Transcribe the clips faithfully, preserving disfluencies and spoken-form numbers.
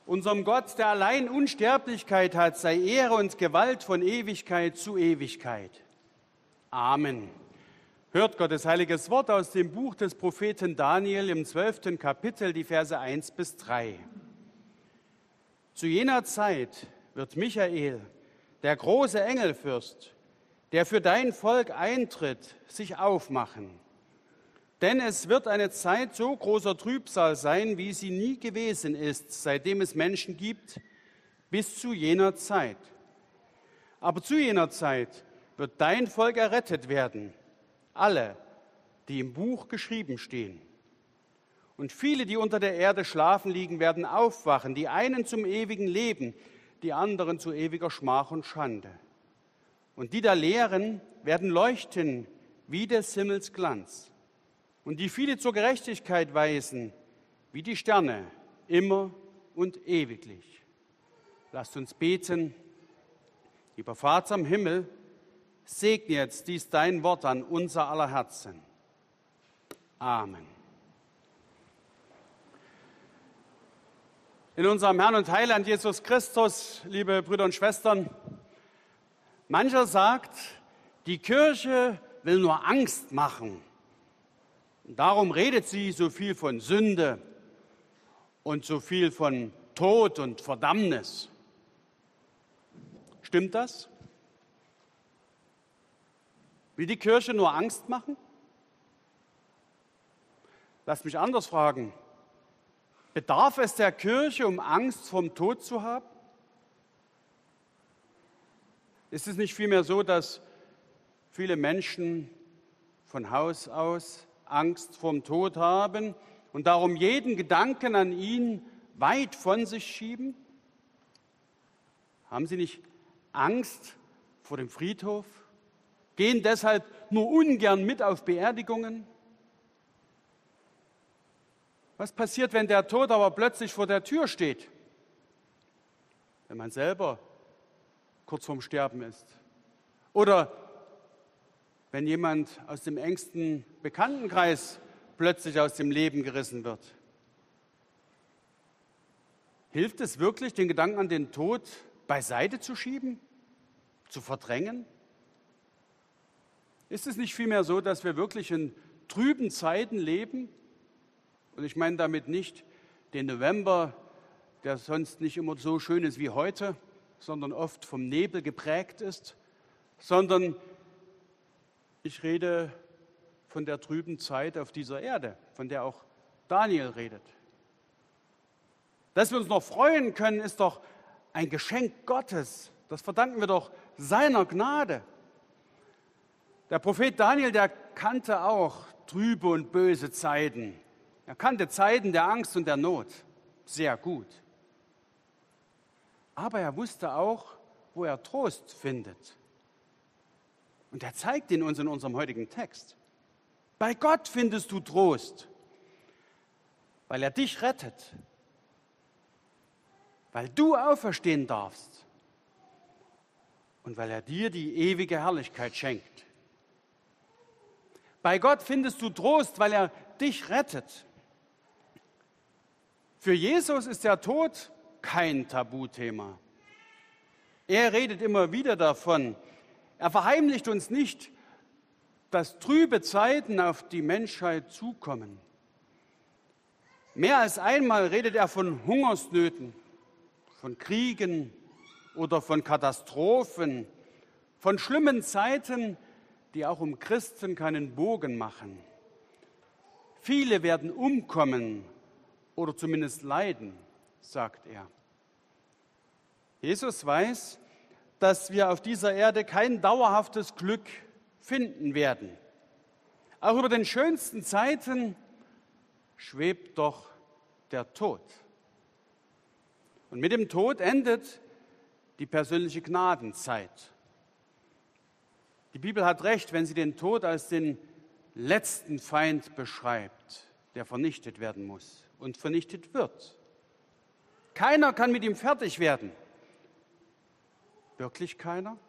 Unserem Gott, der allein Unsterblichkeit hat, sei Ehre und Gewalt von Ewigkeit zu Ewigkeit. Amen. Hört Gottes heiliges Wort aus dem Buch des Propheten Daniel im zwölften Kapitel, die Verse eins bis drei. Zu jener Zeit wird Michael, der große Engelfürst, der für dein Volk eintritt, sich aufmachen. Denn es wird eine Zeit so großer Trübsal sein, wie sie nie gewesen ist, seitdem es Menschen gibt, bis zu jener Zeit. Aber zu jener Zeit wird dein Volk errettet werden, alle, die im Buch geschrieben stehen. Und viele, die unter der Erde schlafen liegen, werden aufwachen, die einen zum ewigen Leben, die anderen zu ewiger Schmach und Schande. Und die da lehren, werden leuchten wie des Himmels Glanz. Und die viele zur Gerechtigkeit weisen, wie die Sterne, immer und ewiglich. Lasst uns beten. Lieber Vater im Himmel, segne jetzt dies dein Wort an unser aller Herzen. Amen. In unserem Herrn und Heiland Jesus Christus, liebe Brüder und Schwestern, mancher sagt, die Kirche will nur Angst machen. Darum redet sie so viel von Sünde und so viel von Tod und Verdammnis. Stimmt das? Will die Kirche nur Angst machen? Lasst mich anders fragen. Bedarf es der Kirche, um Angst vom Tod zu haben? Ist es nicht vielmehr so, dass viele Menschen von Haus aus Angst vorm Tod haben und darum jeden Gedanken an ihn weit von sich schieben? Haben sie nicht Angst vor dem Friedhof? Gehen deshalb nur ungern mit auf Beerdigungen? Was passiert, wenn der Tod aber plötzlich vor der Tür steht? Wenn man selber kurz vorm Sterben ist? Oder wenn jemand aus dem engsten Bekanntenkreis plötzlich aus dem Leben gerissen wird? Hilft es wirklich, den Gedanken an den Tod beiseite zu schieben, zu verdrängen? Ist es nicht vielmehr so, dass wir wirklich in trüben Zeiten leben? Und ich meine damit nicht den November, der sonst nicht immer so schön ist wie heute, sondern oft vom Nebel geprägt ist, sondern ich rede von der trüben Zeit auf dieser Erde, von der auch Daniel redet. Dass wir uns noch freuen können, ist doch ein Geschenk Gottes. Das verdanken wir doch seiner Gnade. Der Prophet Daniel, der kannte auch trübe und böse Zeiten. Er kannte Zeiten der Angst und der Not sehr gut. Aber er wusste auch, wo er Trost findet. Und er zeigt ihn uns in unserem heutigen Text. Bei Gott findest du Trost, weil er dich rettet, weil du auferstehen darfst und weil er dir die ewige Herrlichkeit schenkt. Bei Gott findest du Trost, weil er dich rettet. Für Jesus ist der Tod kein Tabuthema. Er redet immer wieder davon. Er verheimlicht uns nicht, dass trübe Zeiten auf die Menschheit zukommen. Mehr als einmal redet er von Hungersnöten, von Kriegen oder von Katastrophen, von schlimmen Zeiten, die auch um Christen keinen Bogen machen. Viele werden umkommen oder zumindest leiden, sagt er. Jesus weiß, dass wir auf dieser Erde kein dauerhaftes Glück finden werden. Auch über den schönsten Zeiten schwebt doch der Tod. Und mit dem Tod endet die persönliche Gnadenzeit. Die Bibel hat recht, wenn sie den Tod als den letzten Feind beschreibt, der vernichtet werden muss und vernichtet wird. Keiner kann mit ihm fertig werden. Wirklich keiner?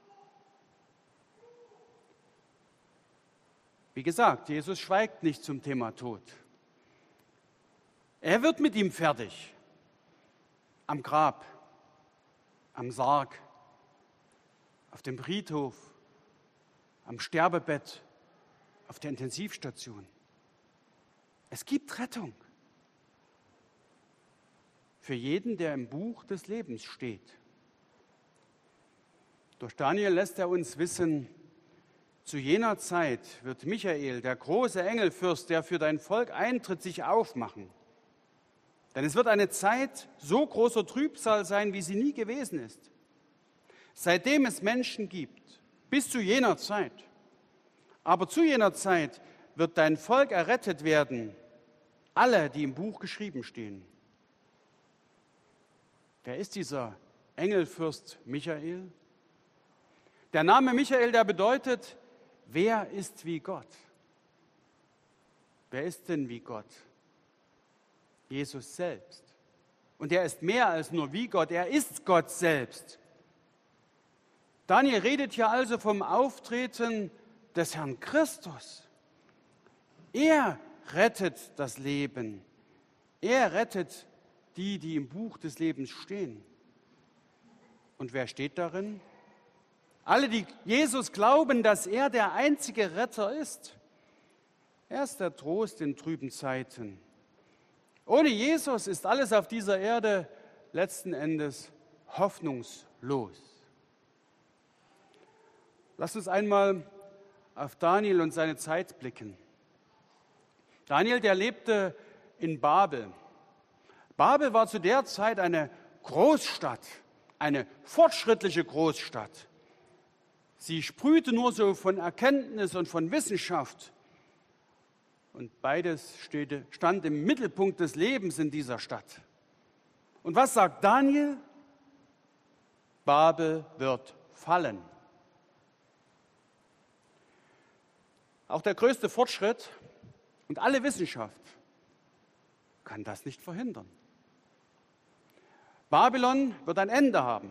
Wie gesagt, Jesus schweigt nicht zum Thema Tod. Er wird mit ihm fertig. am Grab, am Sarg, auf dem Friedhof, am Sterbebett, auf der Intensivstation. Es gibt Rettung für jeden, der im Buch des Lebens steht. Durch Daniel lässt er uns wissen, zu jener Zeit wird Michael, der große Engelfürst, der für dein Volk eintritt, sich aufmachen. Denn es wird eine Zeit so großer Trübsal sein, wie sie nie gewesen ist. Seitdem es Menschen gibt, bis zu jener Zeit. Aber zu jener Zeit wird dein Volk errettet werden, alle, die im Buch geschrieben stehen. Wer ist dieser Engelfürst Michael? Der Name Michael, der bedeutet, wer ist wie Gott? Wer ist denn wie Gott? Jesus selbst. Und er ist mehr als nur wie Gott, er ist Gott selbst. Daniel redet hier also vom Auftreten des Herrn Christus. Er rettet das Leben. Er rettet die, die im Buch des Lebens stehen. Und wer steht darin? Alle, die Jesus glauben, dass er der einzige Retter ist. Er ist der Trost in trüben Zeiten. Ohne Jesus ist alles auf dieser Erde letzten Endes hoffnungslos. Lasst uns einmal auf Daniel und seine Zeit blicken. Daniel, der lebte in Babel. Babel war zu der Zeit eine Großstadt, eine fortschrittliche Großstadt. Sie sprühte nur so von Erkenntnis und von Wissenschaft. Und beides stand im Mittelpunkt des Lebens in dieser Stadt. Und was sagt Daniel? Babel wird fallen. Auch der größte Fortschritt und alle Wissenschaft kann das nicht verhindern. Babylon wird ein Ende haben.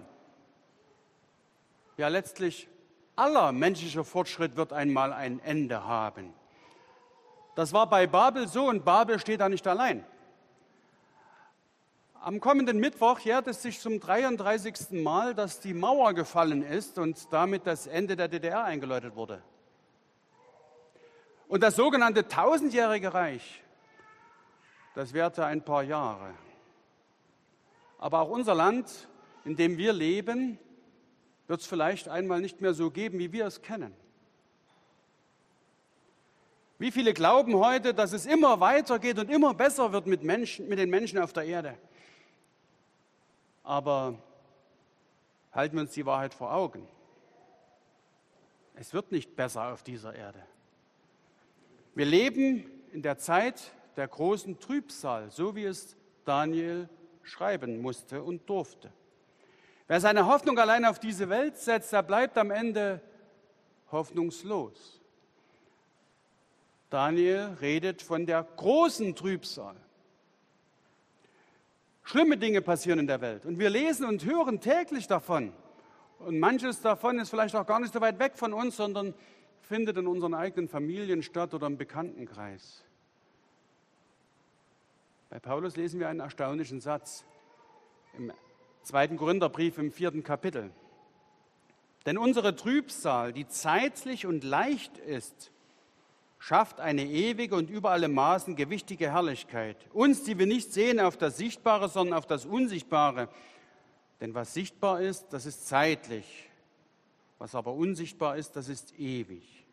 Ja, letztlich aller menschlicher Fortschritt wird einmal ein Ende haben. Das war bei Babel so und Babel steht da nicht allein. Am kommenden Mittwoch jährt es sich zum dreiunddreißigsten Mal, dass die Mauer gefallen ist und damit das Ende der D D R eingeläutet wurde. Und das sogenannte tausendjährige Reich, das währte ein paar Jahre. Aber auch unser Land, in dem wir leben, wird es vielleicht einmal nicht mehr so geben, wie wir es kennen. Wie viele glauben heute, dass es immer weitergeht und immer besser wird mit, Menschen, mit den Menschen auf der Erde? Aber halten wir uns die Wahrheit vor Augen. Es wird nicht besser auf dieser Erde. Wir leben in der Zeit der großen Trübsal, so wie es Daniel schreiben musste und durfte. Wer seine Hoffnung allein auf diese Welt setzt, der bleibt am Ende hoffnungslos. Daniel redet von der großen Trübsal. Schlimme Dinge passieren in der Welt und wir lesen und hören täglich davon. Und manches davon ist vielleicht auch gar nicht so weit weg von uns, sondern findet in unseren eigenen Familien statt oder im Bekanntenkreis. Bei Paulus lesen wir einen erstaunlichen Satz im zweiten Korintherbrief im vierten Kapitel. Denn unsere Trübsal, die zeitlich und leicht ist, schafft eine ewige und über alle Maßen gewichtige Herrlichkeit. Uns, die wir nicht sehen auf das Sichtbare, sondern auf das Unsichtbare. Denn was sichtbar ist, das ist zeitlich. Was aber unsichtbar ist, das ist ewig.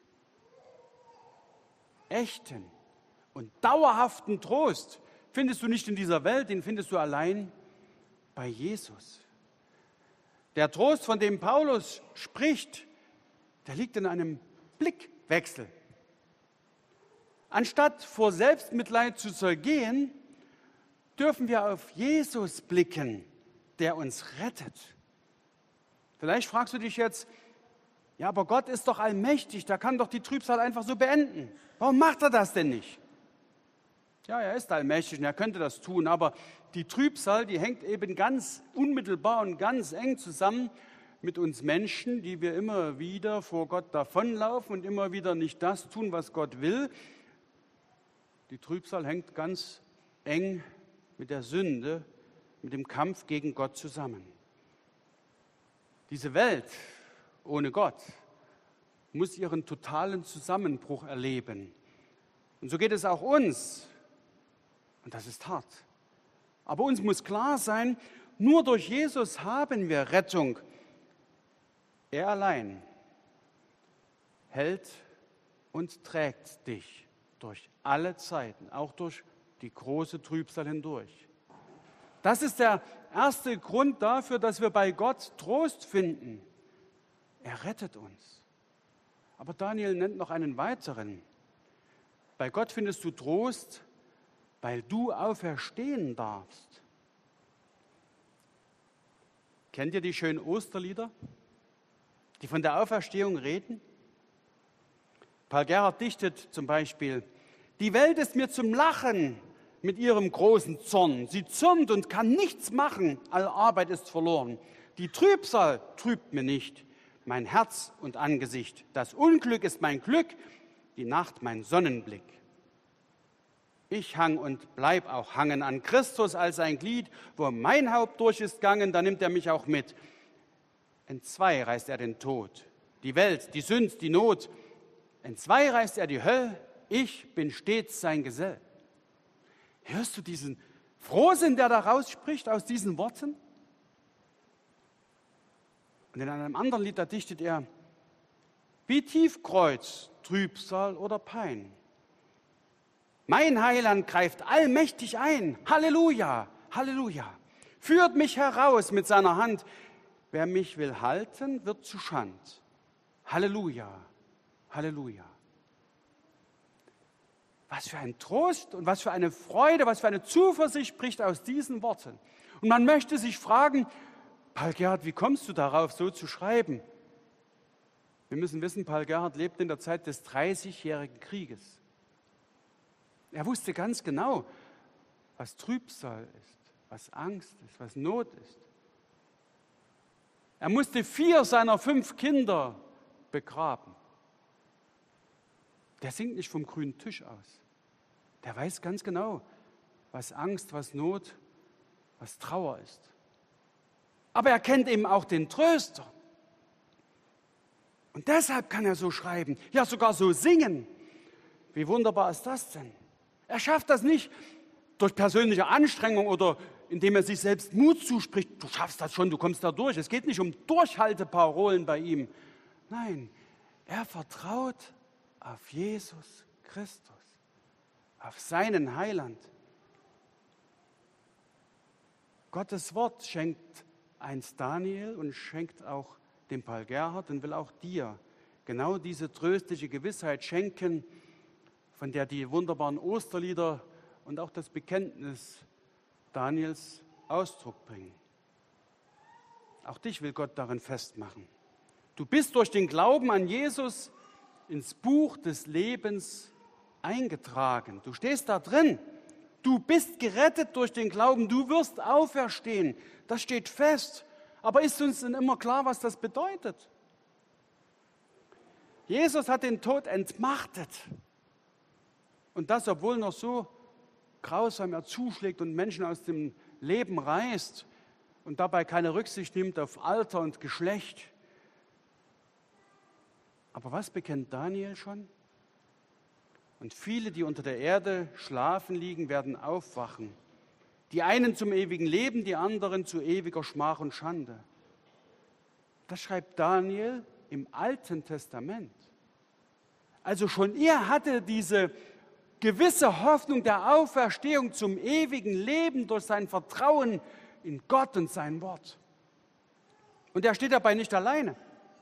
Echten und dauerhaften Trost findest du nicht in dieser Welt, den findest du allein bei Jesus. Der Trost, von dem Paulus spricht, der liegt in einem Blickwechsel. Anstatt vor Selbstmitleid zu zergehen, dürfen wir auf Jesus blicken, der uns rettet. Vielleicht fragst du dich jetzt, ja, aber Gott ist doch allmächtig, der kann doch die Trübsal einfach so beenden. Warum macht er das denn nicht? Ja, er ist allmächtig und er könnte das tun, aber die Trübsal, die hängt eben ganz unmittelbar und ganz eng zusammen mit uns Menschen, die wir immer wieder vor Gott davonlaufen und immer wieder nicht das tun, was Gott will. Die Trübsal hängt ganz eng mit der Sünde mit dem Kampf gegen Gott zusammen. Diese Welt ohne Gott muss ihren totalen Zusammenbruch erleben. Und so geht es auch uns. Und das ist hart. Aber uns muss klar sein, nur durch Jesus haben wir Rettung. Er allein hält und trägt dich durch alle Zeiten, auch durch die große Trübsal hindurch. Das ist der erste Grund dafür, dass wir bei Gott Trost finden. Er rettet uns. Aber Daniel nennt noch einen weiteren. Bei Gott findest du Trost, weil du auferstehen darfst. Kennt ihr die schönen Osterlieder, die von der Auferstehung reden? Paul Gerhardt dichtet zum Beispiel: Die Welt ist mir zum Lachen mit ihrem großen Zorn. Sie zürnt und kann nichts machen, alle Arbeit ist verloren. Die Trübsal trübt mir nicht mein Herz und Angesicht. Das Unglück ist mein Glück, die Nacht mein Sonnenblick. Ich hang und bleib auch hangen an Christus als ein Glied, wo mein Haupt durch ist gegangen, da nimmt er mich auch mit. Entzwei reißt er den Tod, die Welt, die Sünd, die Not. Entzwei reißt er die Hölle, ich bin stets sein Gesell. Hörst du diesen Frohsinn, der da rausspricht aus diesen Worten? Und in einem anderen Lied, da dichtet er: Wie Tiefkreuz, Trübsal oder Pein. Mein Heiland greift allmächtig ein. Halleluja, Halleluja. Führt mich heraus mit seiner Hand. Wer mich will halten, wird zu Schand. Halleluja, Halleluja. Was für ein Trost und was für eine Freude, was für eine Zuversicht spricht aus diesen Worten. Und man möchte sich fragen: Paul Gerhardt, wie kommst du darauf, so zu schreiben? Wir müssen wissen, Paul Gerhardt lebte in der Zeit des dreißigjährigen Krieges. Er wusste ganz genau, was Trübsal ist, was Angst ist, was Not ist. Er musste vier seiner fünf Kinder begraben. Der singt nicht vom grünen Tisch aus. Der weiß ganz genau, was Angst, was Not, was Trauer ist. Aber er kennt eben auch den Tröster. Und deshalb kann er so schreiben, ja sogar so singen. Wie wunderbar ist das denn? Er schafft das nicht durch persönliche Anstrengung oder indem er sich selbst Mut zuspricht. Du schaffst das schon, du kommst da durch. Es geht nicht um Durchhalteparolen bei ihm. Nein, er vertraut auf Jesus Christus, auf seinen Heiland. Gottes Wort schenkt einst Daniel und schenkt auch dem Paul Gerhardt und will auch dir genau diese tröstliche Gewissheit schenken, von der die wunderbaren Osterlieder und auch das Bekenntnis Daniels Ausdruck bringen. Auch dich will Gott darin festmachen. Du bist durch den Glauben an Jesus ins Buch des Lebens eingetragen. Du stehst da drin. Du bist gerettet durch den Glauben. Du wirst auferstehen. Das steht fest. Aber ist uns denn immer klar, was das bedeutet? Jesus hat den Tod entmachtet. Und das, obwohl noch so grausam er zuschlägt und Menschen aus dem Leben reißt und dabei keine Rücksicht nimmt auf Alter und Geschlecht. Aber was bekennt Daniel schon? Und viele, die unter der Erde schlafen liegen, werden aufwachen. Die einen zum ewigen Leben, die anderen zu ewiger Schmach und Schande. Das schreibt Daniel im Alten Testament. Also schon er hatte diese gewisse Hoffnung der Auferstehung zum ewigen Leben durch sein Vertrauen in Gott und sein Wort. Und er steht dabei nicht alleine.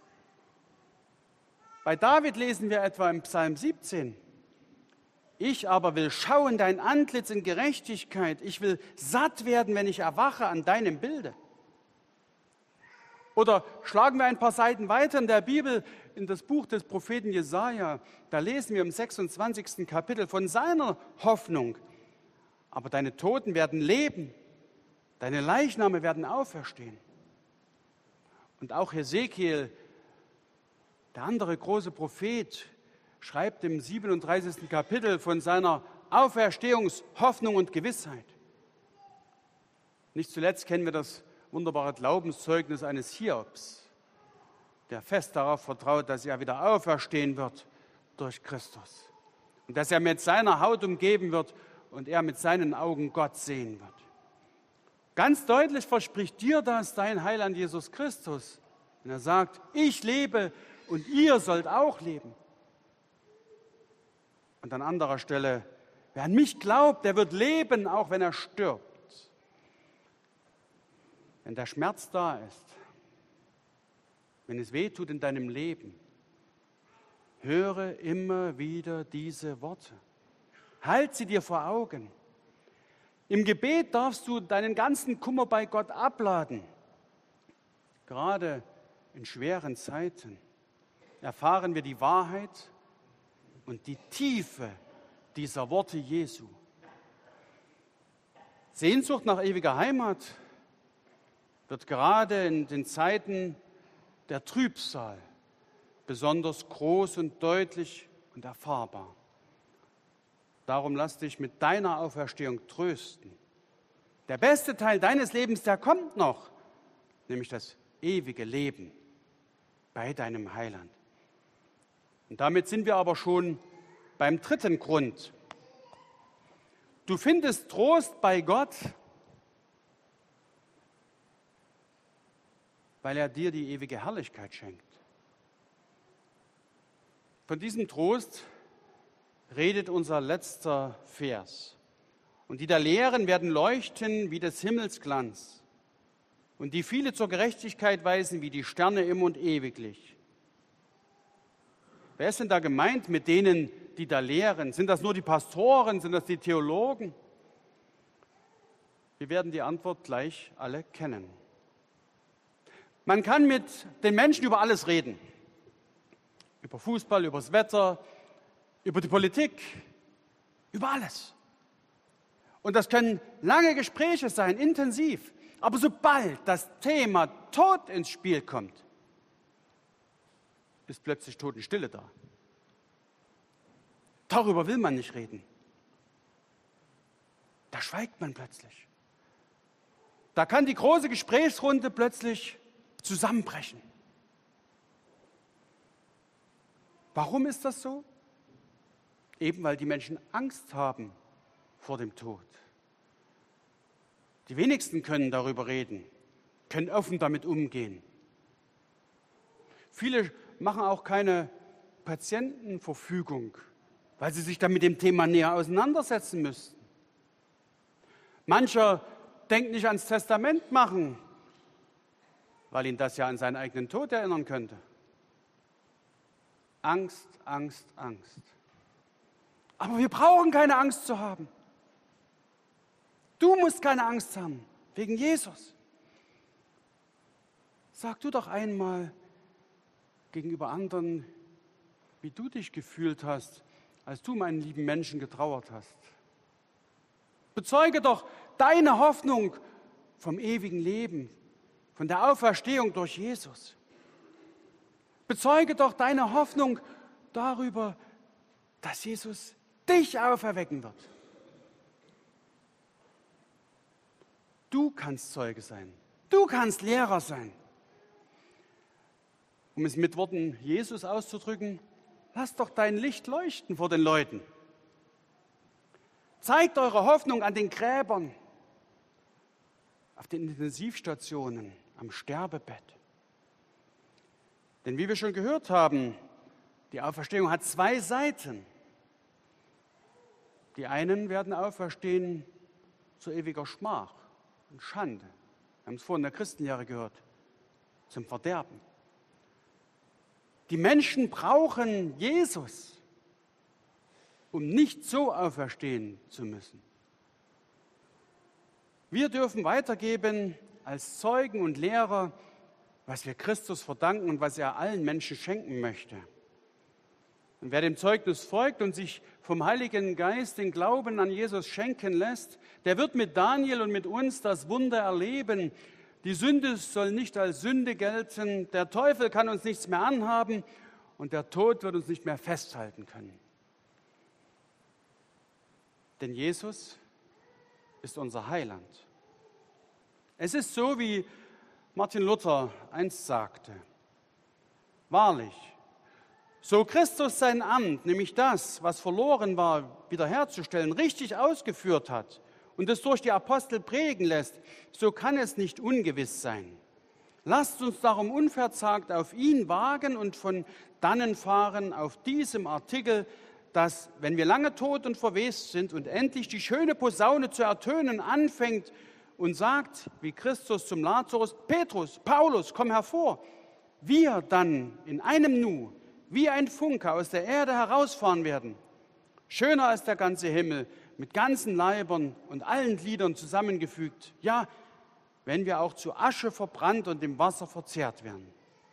Bei David lesen wir etwa im Psalm siebzehn: Ich aber will schauen dein Antlitz in Gerechtigkeit. Ich will satt werden, wenn ich erwache an deinem Bilde. Oder schlagen wir ein paar Seiten weiter in der Bibel, in das Buch des Propheten Jesaja. Da lesen wir im sechsundzwanzigsten Kapitel von seiner Hoffnung. Aber deine Toten werden leben, deine Leichname werden auferstehen. Und auch Hesekiel, der andere große Prophet, schreibt im siebenunddreißigsten Kapitel von seiner Auferstehungshoffnung und Gewissheit. Nicht zuletzt kennen wir das wunderbare Glaubenszeugnis eines Hiobs, der fest darauf vertraut, dass er wieder auferstehen wird durch Christus und dass er mit seiner Haut umgeben wird und er mit seinen Augen Gott sehen wird. Ganz deutlich verspricht dir das dein Heiland Jesus Christus, wenn er sagt, ich lebe und ihr sollt auch leben. Und an anderer Stelle, wer an mich glaubt, der wird leben, auch wenn er stirbt. Wenn der Schmerz da ist, wenn es weh tut in deinem Leben, höre immer wieder diese Worte. Halt sie dir vor Augen. Im Gebet darfst du deinen ganzen Kummer bei Gott abladen. Gerade in schweren Zeiten erfahren wir die Wahrheit und die Tiefe dieser Worte Jesu. Sehnsucht nach ewiger Heimat wird gerade in den Zeiten der Trübsal besonders groß und deutlich und erfahrbar. Darum lass dich mit deiner Auferstehung trösten. Der beste Teil deines Lebens, der kommt noch, nämlich das ewige Leben bei deinem Heiland. Und damit sind wir aber schon beim dritten Grund. Du findest Trost bei Gott, weil er dir die ewige Herrlichkeit schenkt. Von diesem Trost redet unser letzter Vers. Und die da Lehren werden leuchten wie des Himmels Glanz und die viele zur Gerechtigkeit weisen wie die Sterne im und ewiglich. Wer ist denn da gemeint mit denen, die da lehren? Sind das nur die Pastoren? Sind das die Theologen? Wir werden die Antwort gleich alle kennen. Man kann mit den Menschen über alles reden. Über Fußball, über das Wetter, über die Politik, über alles. Und das können lange Gespräche sein, intensiv. Aber sobald das Thema Tod ins Spiel kommt, ist plötzlich Totenstille da. Darüber will man nicht reden. Da schweigt man plötzlich. Da kann die große Gesprächsrunde plötzlich zusammenbrechen. Warum ist das so? Eben weil die Menschen Angst haben vor dem Tod. Die wenigsten können darüber reden, können offen damit umgehen. Viele machen auch keine Patientenverfügung, weil sie sich dann mit dem Thema näher auseinandersetzen müssten. Mancher denkt nicht ans Testament machen, weil ihn das ja an seinen eigenen Tod erinnern könnte. Angst, Angst, Angst. Aber wir brauchen keine Angst zu haben. Du musst keine Angst haben, wegen Jesus. Sag du doch einmal gegenüber anderen, wie du dich gefühlt hast, als du meinen lieben Menschen getrauert hast. Bezeuge doch deine Hoffnung vom ewigen Leben, von der Auferstehung durch Jesus. Bezeuge doch deine Hoffnung darüber, dass Jesus dich auferwecken wird. Du kannst Zeuge sein. Du kannst Lehrer sein. Um es mit Worten Jesus auszudrücken, lass doch dein Licht leuchten vor den Leuten. Zeigt eure Hoffnung an den Gräbern, auf den Intensivstationen, am Sterbebett. Denn wie wir schon gehört haben, die Auferstehung hat zwei Seiten. Die einen werden auferstehen zu ewiger Schmach und Schande. Wir haben es vorhin in der Christenlehre gehört, zum Verderben. Die Menschen brauchen Jesus, um nicht so auferstehen zu müssen. Wir dürfen weitergeben als Zeugen und Lehrer, was wir Christus verdanken und was er allen Menschen schenken möchte. Und wer dem Zeugnis folgt und sich vom Heiligen Geist den Glauben an Jesus schenken lässt, der wird mit Daniel und mit uns das Wunder erleben. Die Sünde soll nicht als Sünde gelten, der Teufel kann uns nichts mehr anhaben und der Tod wird uns nicht mehr festhalten können. Denn Jesus ist unser Heiland. Es ist so, wie Martin Luther einst sagte: Wahrlich, so Christus sein Amt, nämlich das, was verloren war, wiederherzustellen, richtig ausgeführt hat und es durch die Apostel prägen lässt, so kann es nicht ungewiss sein. Lasst uns darum unverzagt auf ihn wagen und von dannen fahren auf diesem Artikel, dass, wenn wir lange tot und verwest sind und endlich die schöne Posaune zu ertönen anfängt und sagt, wie Christus zum Lazarus: Petrus, Paulus, komm hervor, wir dann in einem Nu wie ein Funke aus der Erde herausfahren werden. Schöner als der ganze Himmel, mit ganzen Leibern und allen Gliedern zusammengefügt. Ja, wenn wir auch zu Asche verbrannt und im Wasser verzehrt werden.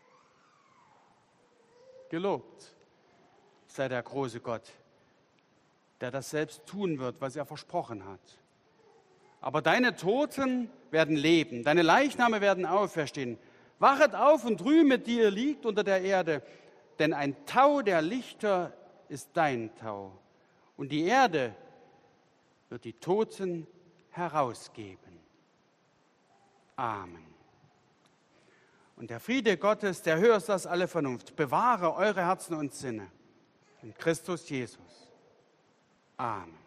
Gelobt sei der große Gott, der das selbst tun wird, was er versprochen hat. Aber deine Toten werden leben, deine Leichname werden auferstehen. Wachet auf und rühmet, die ihr liegt unter der Erde, denn ein Tau der Lichter ist dein Tau. Und die Erde wird die Toten herausgeben. Amen. Und der Friede Gottes, der höher ist als alle Vernunft, bewahre eure Herzen und Sinne in Christus Jesus. Amen.